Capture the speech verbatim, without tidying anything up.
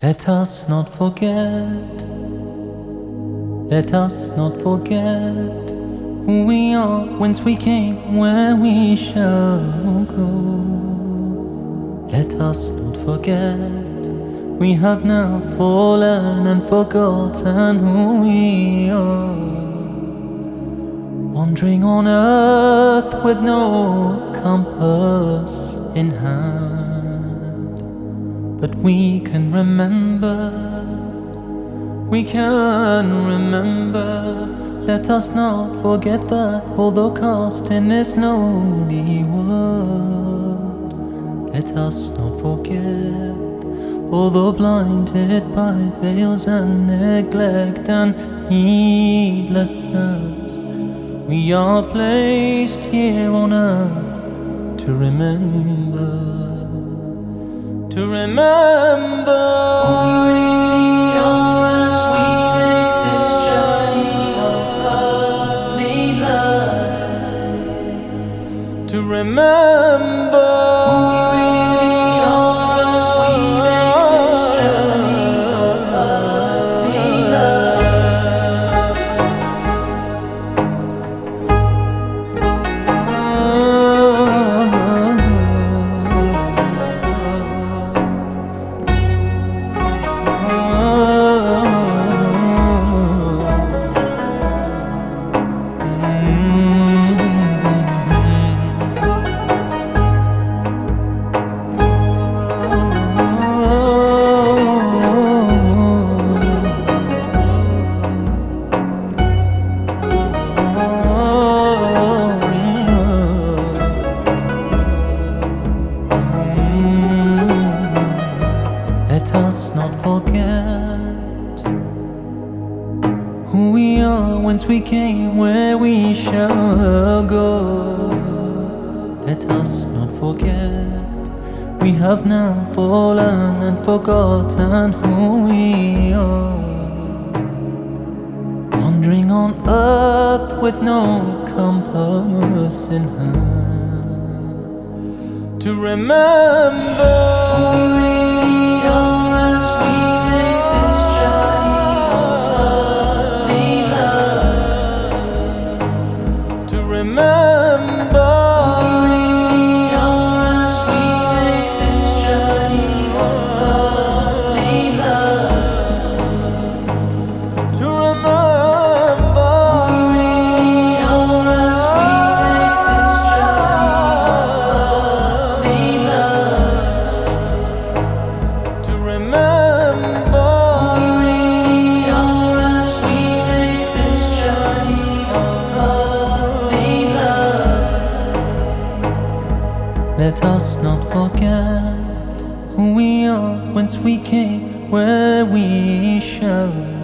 Let us not forget, let us not forget who we are, whence we came, where we shall go. Let us not forget, we have now fallen and forgotten who we are. Wandering on earth with no compass in hand, but we can remember, we can remember. Let us not forget that, although cast in this lonely world. Let us not forget, although blinded by veils and neglect and heedlessness, we are placed here on earth to remember, to remember who we really are as we make this journey of earthly life. To remember who we really are as we make this journey of earthly Let us not forget who we are, whence we came, where we shall go. Let us not forget, we have now fallen and forgotten who we are. Wandering on earth with no compass in hand, to remember who we really are as we make this journey of earthly life. To remember who we really are as we make this journey of earthly life. To remember who we really are as we make this journey of earthly life. To remember who we really are as we make this journey of earthly life. Let us not forget who we are, whence we came, where we shall